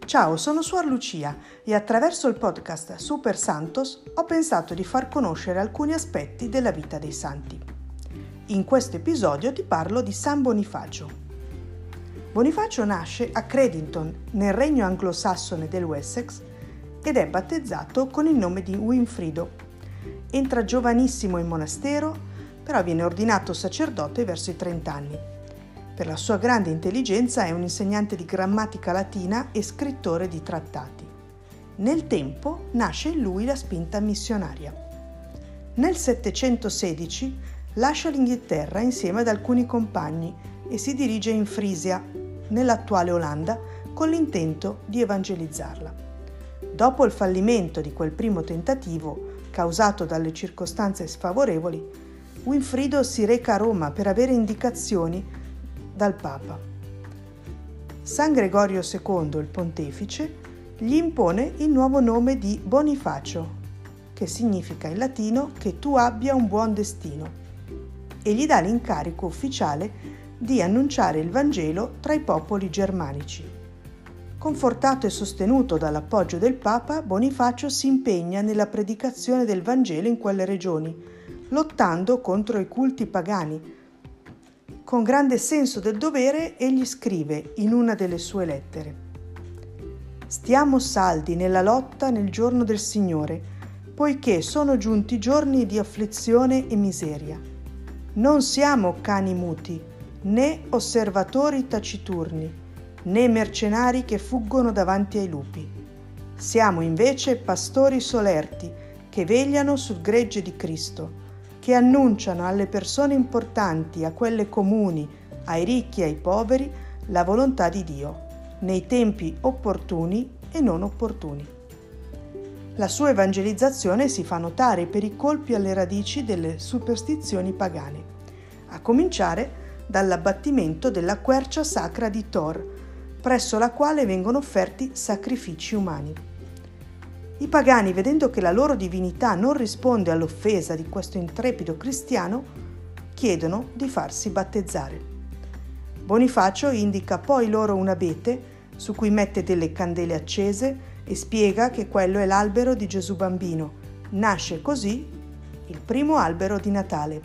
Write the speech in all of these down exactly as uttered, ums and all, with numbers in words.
Ciao, sono Suor Lucia e attraverso il podcast Super Santos ho pensato di far conoscere alcuni aspetti della vita dei santi. In questo episodio ti parlo di San Bonifacio. Bonifacio nasce a Credington, nel regno anglosassone del Wessex, ed è battezzato con il nome di Winfrido. Entra giovanissimo in monastero, però viene ordinato sacerdote verso i trenta anni. Per la sua grande intelligenza è un insegnante di grammatica latina e scrittore di trattati. Nel tempo nasce in lui la spinta missionaria. Nel settecentosedici lascia l'Inghilterra insieme ad alcuni compagni e si dirige in Frisia, nell'attuale Olanda, con l'intento di evangelizzarla. Dopo il fallimento di quel primo tentativo, causato dalle circostanze sfavorevoli, Winfrido si reca a Roma per avere indicazioni dal Papa. San Gregorio secondo, il pontefice, gli impone il nuovo nome di Bonifacio, che significa in latino che tu abbia un buon destino, e gli dà l'incarico ufficiale di annunciare il Vangelo tra i popoli germanici. Confortato e sostenuto dall'appoggio del Papa, Bonifacio si impegna nella predicazione del Vangelo in quelle regioni, lottando contro i culti pagani. Con grande senso del dovere, egli scrive in una delle sue lettere: «Stiamo saldi nella lotta nel giorno del Signore, poiché sono giunti giorni di afflizione e miseria. Non siamo cani muti, né osservatori taciturni, né mercenari che fuggono davanti ai lupi. Siamo invece pastori solerti che vegliano sul gregge di Cristo, che annunciano alle persone importanti, a quelle comuni, ai ricchi e ai poveri, la volontà di Dio, nei tempi opportuni e non opportuni». La sua evangelizzazione si fa notare per i colpi alle radici delle superstizioni pagane, a cominciare dall'abbattimento della quercia sacra di Thor, presso la quale vengono offerti sacrifici umani. I pagani, vedendo che la loro divinità non risponde all'offesa di questo intrepido cristiano, chiedono di farsi battezzare. Bonifacio indica poi loro un abete su cui mette delle candele accese e spiega che quello è l'albero di Gesù bambino. Nasce così il primo albero di Natale.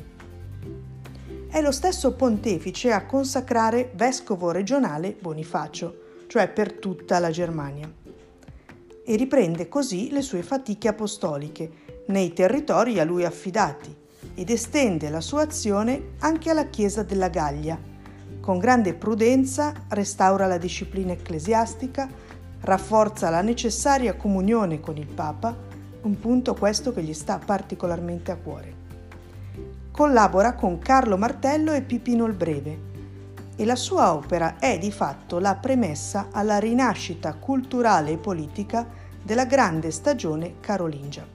È lo stesso pontefice a consacrare vescovo regionale Bonifacio, cioè per tutta la Germania, e riprende così le sue fatiche apostoliche nei territori a lui affidati ed estende la sua azione anche alla Chiesa della Gallia. Con grande prudenza restaura la disciplina ecclesiastica, rafforza la necessaria comunione con il Papa, un punto questo che gli sta particolarmente a cuore. Collabora con Carlo Martello e Pipino il Breve, e la sua opera è di fatto la premessa alla rinascita culturale e politica della grande stagione carolingia.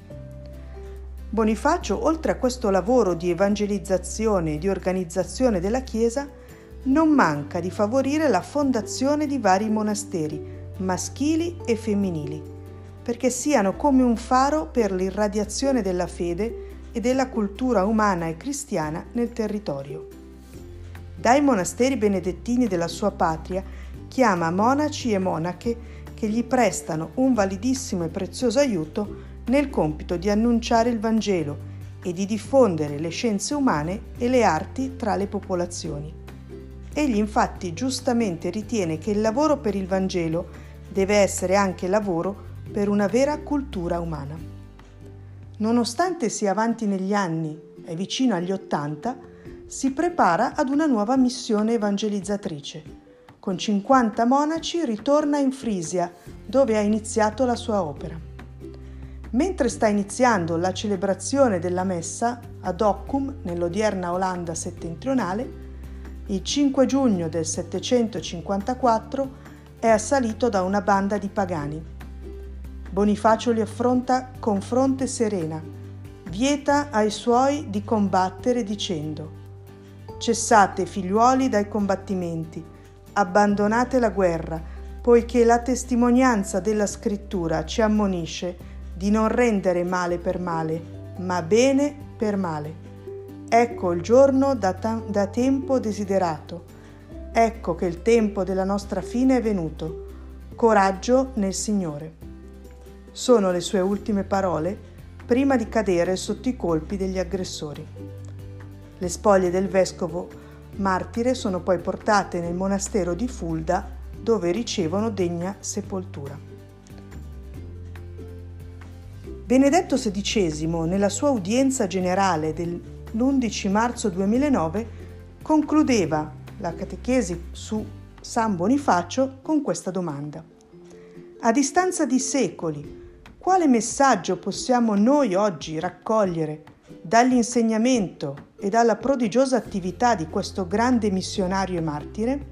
Bonifacio, oltre a questo lavoro di evangelizzazione e di organizzazione della Chiesa, non manca di favorire la fondazione di vari monasteri, maschili e femminili, perché siano come un faro per l'irradiazione della fede e della cultura umana e cristiana nel territorio. Dai monasteri benedettini della sua patria chiama monaci e monache che gli prestano un validissimo e prezioso aiuto nel compito di annunciare il Vangelo e di diffondere le scienze umane e le arti tra le popolazioni. Egli infatti giustamente ritiene che il lavoro per il Vangelo deve essere anche lavoro per una vera cultura umana. Nonostante sia avanti negli anni, è vicino agli ottanta, si prepara ad una nuova missione evangelizzatrice. Con cinquanta monaci ritorna in Frisia, dove ha iniziato la sua opera. Mentre sta iniziando la celebrazione della messa ad Occum, nell'odierna Olanda settentrionale, il cinque giugno del settecentocinquantaquattro è assalito da una banda di pagani. Bonifacio li affronta con fronte serena, vieta ai suoi di combattere dicendo: «Cessate, figliuoli, dai combattimenti, abbandonate la guerra, poiché la testimonianza della Scrittura ci ammonisce di non rendere male per male, ma bene per male. Ecco il giorno da, ta- da tempo desiderato, ecco che il tempo della nostra fine è venuto. coraggio nel Signore. Sono le sue ultime parole prima di cadere sotto i colpi degli aggressori. Le spoglie del vescovo martire sono poi portate nel monastero di Fulda, dove ricevono degna sepoltura. Benedetto sedicesimo, nella sua udienza generale dell'undici marzo duemilanove, concludeva la catechesi su San Bonifacio con questa domanda: a distanza di secoli, quale messaggio possiamo noi oggi raccogliere dall'insegnamento e dalla prodigiosa attività di questo grande missionario e martire?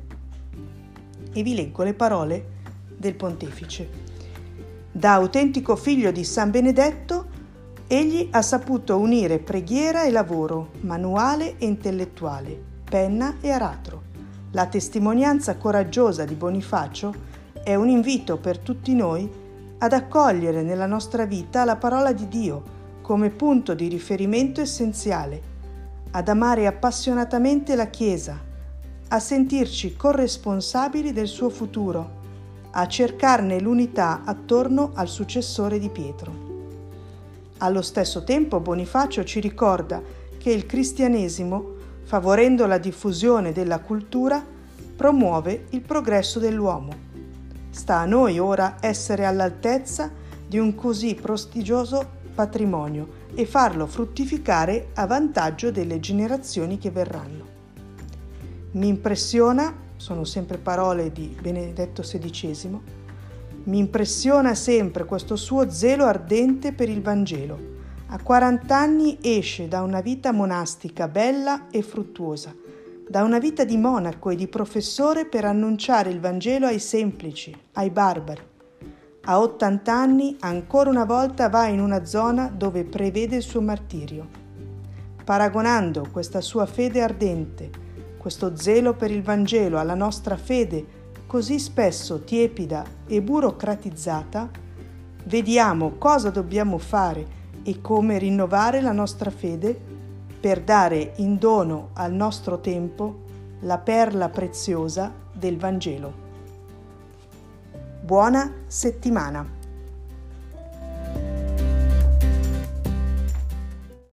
E vi leggo le parole del pontefice. Da autentico figlio di San Benedetto, egli ha saputo unire preghiera e lavoro, manuale e intellettuale, penna e aratro. La testimonianza coraggiosa di Bonifacio è un invito per tutti noi ad accogliere nella nostra vita la parola di Dio come punto di riferimento essenziale, ad amare appassionatamente la Chiesa, a sentirci corresponsabili del suo futuro, a cercarne l'unità attorno al successore di Pietro. Allo stesso tempo Bonifacio ci ricorda che il cristianesimo, favorendo la diffusione della cultura, promuove il progresso dell'uomo. Sta a noi ora essere all'altezza di un così prestigioso patrimonio e farlo fruttificare a vantaggio delle generazioni che verranno. Mi impressiona, sono sempre parole di Benedetto sedicesimo, mi impressiona sempre questo suo zelo ardente per il Vangelo. A quaranta anni esce da una vita monastica bella e fruttuosa, da una vita di monaco e di professore per annunciare il Vangelo ai semplici, ai barbari. A ottanta anni ancora una volta va in una zona dove prevede il suo martirio. Paragonando questa sua fede ardente, questo zelo per il Vangelo alla nostra fede così spesso tiepida e burocratizzata, vediamo cosa dobbiamo fare e come rinnovare la nostra fede per dare in dono al nostro tempo la perla preziosa del Vangelo. Buona settimana!